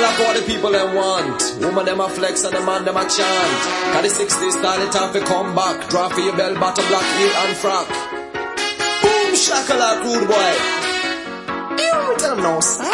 rock what the people them want. Woman them a flex and the man them a chant. Cause the 60s style it time to come back. Draw for your bell bottom, black heel and frock. Boom shakalak rude boy. You tell them no sir.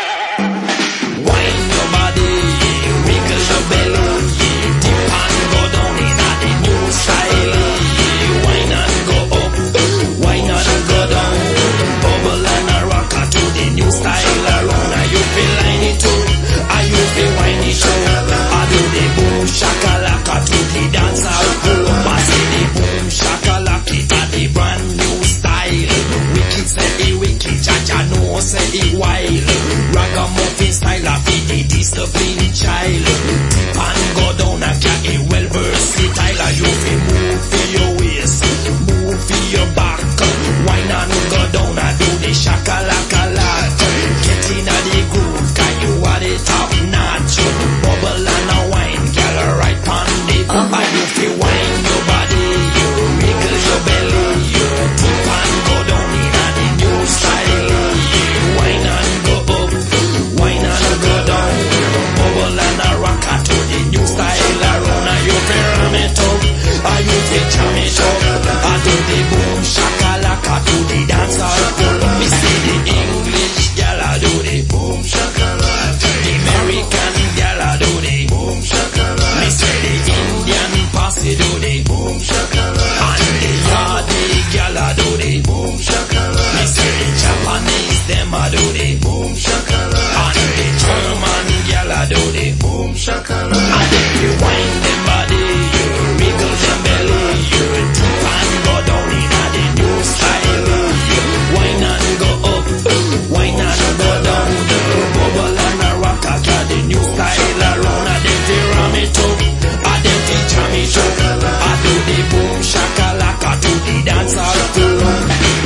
Wine your body, wiggle your belly, dip and go down in a the new style. Wine and go up, wine and go down, bubble and a rocker to the new style around. Are you feel line it too? Are you feel wine it too? I do the boom shakalaka to the dance hall boom. I say the boom shakalaka it a the brand new style. Wicked say it wicked, Jaja no say it wild. Ragamuffin style of the disciplined child. Dip and go down a cat a well versatile. You feel move for your waist, move for your back. Wine and go down and do the shakalaka lot. Get in a the groove, cause you are the top notch. Bubble and a wine, girl right on the and you feel wine your body, you wiggle your belly, you dip and go down in a the new style. Wine and go up, wine and go down, bubble and a rocker to the new style around. Are you feel ram it up? Are you feel jam it up? I do the boom shakalaka to the dance hall full. Me see the English gal I do the boom shakalaka. The American gal I do the boom shakalaka. Me say the Indian posse do the boom shakalaka. And the Yardi gal I do the boom shakalaka. Me say the Japanese them I do the boom shakalaka. And the German gal I do the boom shakalaka. And if you wind them body, you wiggle them belly, you dip and go down in a the new style. You wine and go up, wine and go down, bubble and a rock a the new style around. And if you ram it up, and if you jam it up, I do the boom shakalaka to the dance hall floor.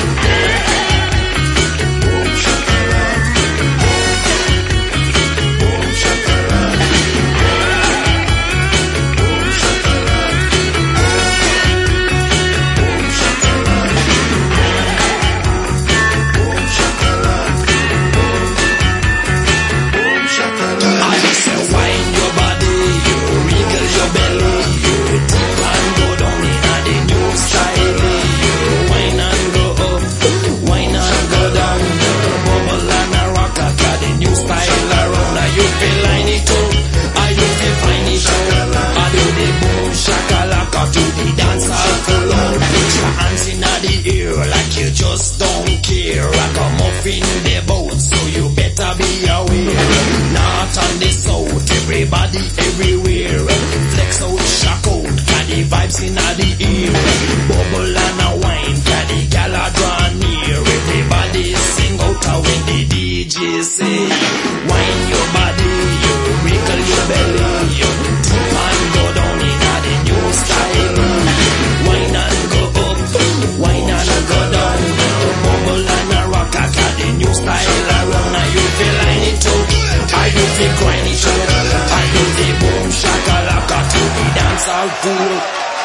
Boom shakalaka, boom shakalaka, boom shakalaka, boom shakalaka. I just say wine your body, you wriggle your belly, you dip and go down in a the new style. You wine and go up, wine and go down, bubble and a rock a the new style around. Are you feel line it up? Are you feel fine it up? I do the boom shakalaka to the dance hall full on. Put your hands in the air like you just don't care. Ragamuffin the boat, so you better be aware. North and the south, everybody everywhere. Flex out, shock out, got the vibes in the ear. Bubble and a wine, got the gala draw near. Everybody sing out when the DJ say, wine your body, you wiggle your belly, you dip and go down in a the new style. Wine and go up, wine and go down, bubble and a rock a the new style around. Are you feel line it up? Are you feel grind it up? Are you feel boom shakalaka to the dance hall full?